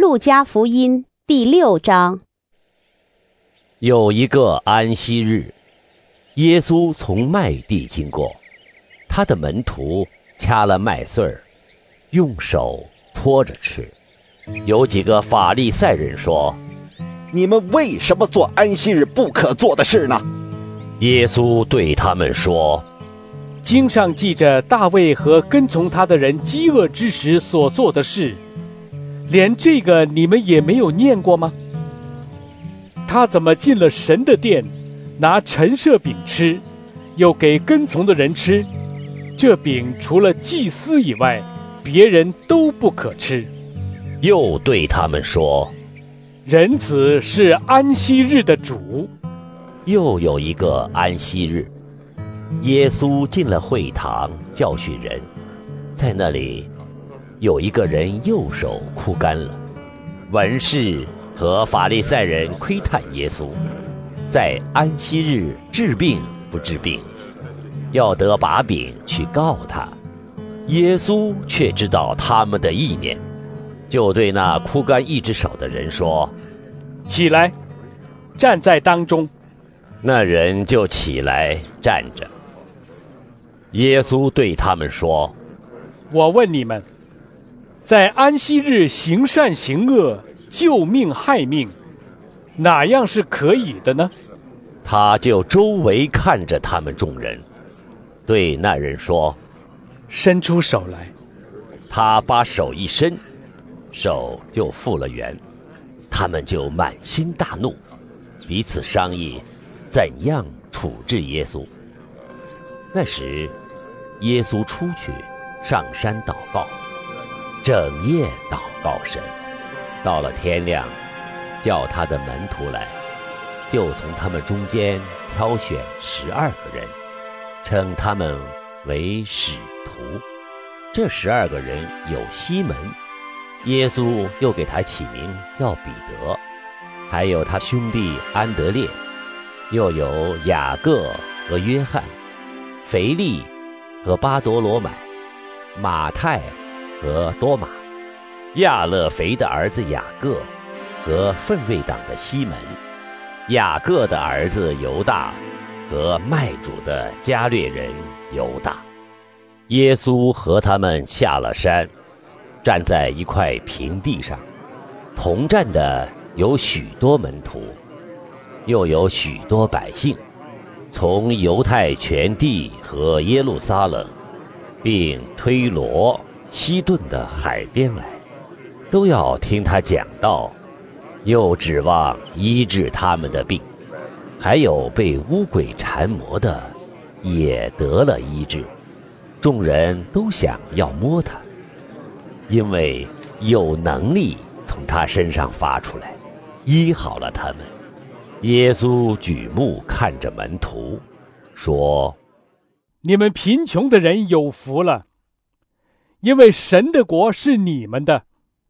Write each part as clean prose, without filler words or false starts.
路加福音第6章。 有一个安息日，耶稣从麦地经过，他的门徒掐了麦穗儿，用手搓着吃。有几个法利赛人说：“ 你们为什么做安息日不可做的事呢？” 耶稣对他们说：“ 经上记着大卫和跟从他的人饥饿之时所做的事，连这个你们也没有念过吗？他怎么进了神的殿，拿陈设饼吃，又给跟从的人吃？这饼除了祭司以外，别人都不可吃。” 又对他们说：“ 人子是安息日的主。” 又有一个安息日，耶稣进了会堂教训人，在那里有一个人右手枯干了。文士和法利赛人窥探耶稣，在安息日治病不治病，要得把柄去告他。耶稣却知道他们的意念，就对那枯干一只手的人说：“ 起来，站在当中。” 那人就起来站着。耶稣对他们说：“ 我问你们，在安息日行善行恶，救命害命，哪样是可以的呢？” 他就周围看着他们众人，对那人说：“ 伸出手来。” 他把手一伸，手就复了原。他们就满心大怒，彼此商议怎样处置耶稣。那时耶稣出去上山祷告，整夜祷告神。到了天亮，叫他的门徒来，就从他们中间挑选12个人，称他们为使徒。这12个人有西门，耶稣又给他起名叫彼得，还有他兄弟安德烈，又有雅各和约翰，腓力和巴多罗买，马太和多马，亚勒腓的儿子雅各和奋锐党的西门，雅各的儿子犹大和卖主的加略人犹大。耶稣和他们下了山，站在一块平地上，同站的有许多门徒，又有许多百姓，从犹太全地和耶路撒冷，并推罗、西顿的海边来，都要听他讲道，又指望医治他们的病。还有被污鬼缠磨的，也得了医治。众人都想要摸他，因为有能力从他身上发出来，医好了他们。耶稣举目看着门徒，说：“ 你们贫穷的人有福了，因为神的国是你们的。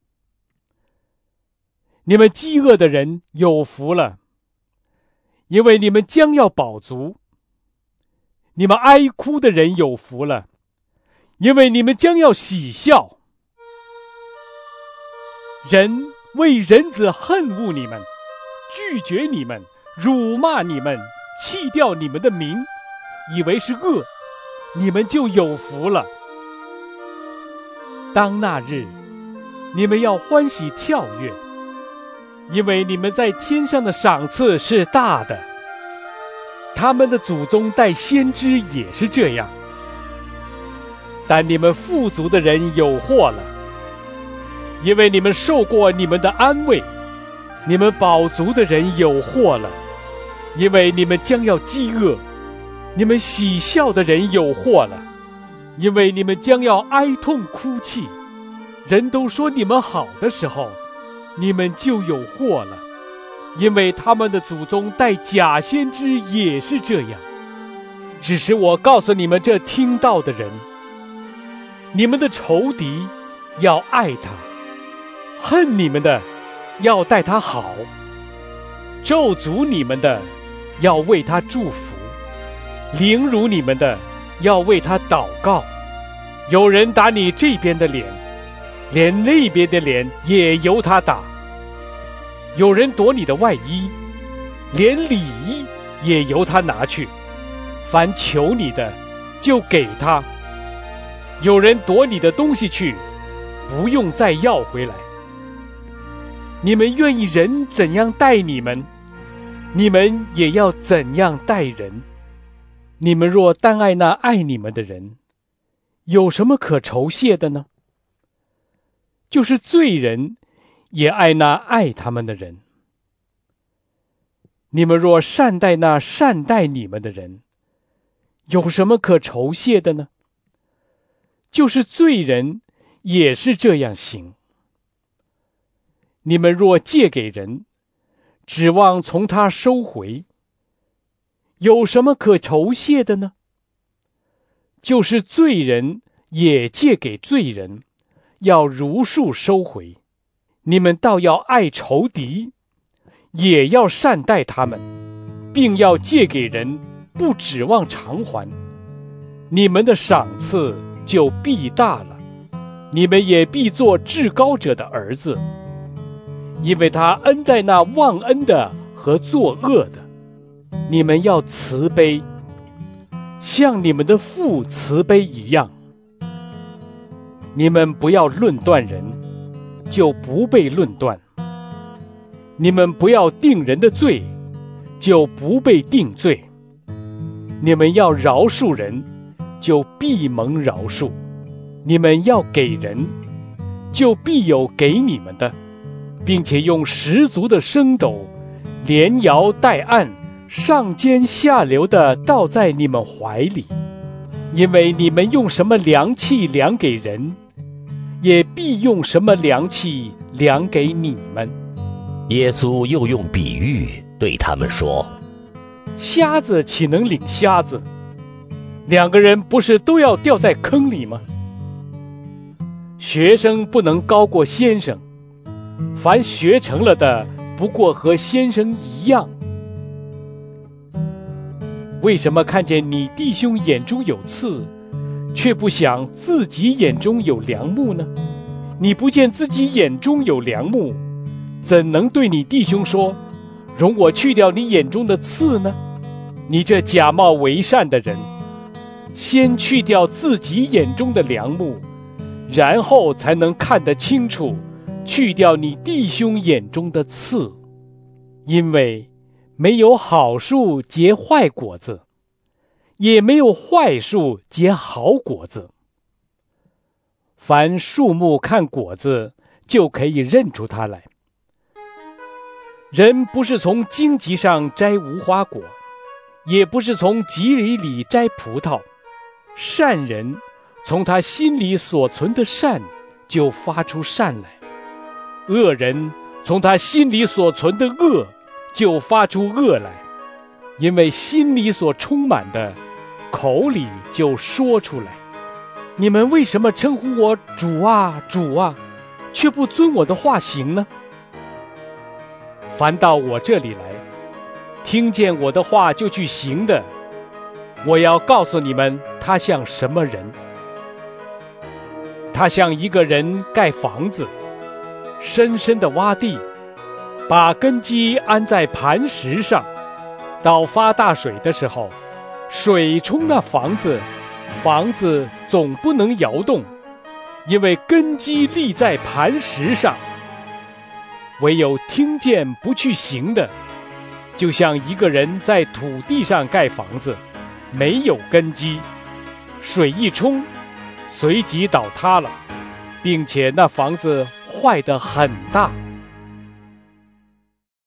你们饥饿的人有福了，因为你们将要饱足。你们哀哭的人有福了，因为你们将要喜笑。人为人子恨恶你们，拒绝你们，辱骂你们，弃掉你们的名，以为是恶，你们就有福了。当那日，你们要欢喜跳跃，因为你们在天上的赏赐是大的。他们的祖宗带先知也是这样。但你们富足的人有祸了，因为你们受过你们的安慰；你们饱足的人有祸了，因为你们将要饥饿；你们喜笑的人有祸了，因为你们将要哀痛哭泣。人都说你们好的时候，你们就有祸了，因为他们的祖宗带假先知也是这样。只是我告诉你们这听到的人，你们的仇敌要爱他，恨你们的要待他好，咒诅你们的要为他祝福，凌辱你们的要为他祷告。有人打你这边的脸， 连那边的脸也由他打。有人夺你的外衣，连里衣也由他拿去。凡求你的，就给他。有人夺你的东西去，不用再要回来。你们愿意人怎样待你们，你们也要怎样待人。你们若单爱那爱你们的人，有什么可酬谢的呢？就是罪人也爱那爱他们的人。你们若善待那善待你们的人，有什么可酬谢的呢？就是罪人也是这样行。你们若借给人，指望从他收回，有什么可酬谢的呢？就是罪人也借给罪人，要如数收回。你们倒要爱仇敌，也要善待他们，并要借给人，不指望偿还。你们的赏赐就必大了，你们也必做至高者的儿子，因为他恩待那忘恩的和作恶的。你们要慈悲，像你们的父慈悲一样。你们不要论断人，就不被论断；你们不要定人的罪，就不被定罪；你们要饶恕人，就必蒙饶恕；你们要给人，就必有给你们的，并且用十足的升斗，连摇带按，上尖下流的倒在你们怀里。因为你们用什么量器量给人，也必用什么量器量给你们。 耶稣又用比喻对他们说： 瞎子岂能领瞎子？两个人不是都要掉在坑里吗？学生不能高过先生，凡学成了的，不过和先生一样。为什么看见你弟兄眼中有刺，却不想自己眼中有梁木呢？你不见自己眼中有梁木，怎能对你弟兄说：容我去掉你眼中的刺呢？你这假冒为善的人，先去掉自己眼中的梁木，然后才能看得清楚，去掉你弟兄眼中的刺。因为没有好树结坏果子，也没有坏树结好果子。凡树木看果子，就可以认出它来。人不是从荆棘上摘无花果，也不是从棘里摘葡萄。善人从他心里所存的善，就发出善来；恶人从他心里所存的恶，就发出恶来。因为心里所充满的，口里就说出来。你们为什么称呼我主啊，主啊，却不遵我的话行呢？凡到我这里来，听见我的话就去行的，我要告诉你们，他像什么人？他像一个人盖房子，深深的挖地，把根基安在磐石上。到发大水的时候，水冲那房子，房子总不能摇动，因为根基立在磐石上。唯有听见不去行的，就像一个人在土地上盖房子，没有根基，水一冲，随即倒塌了，并且那房子坏得很大。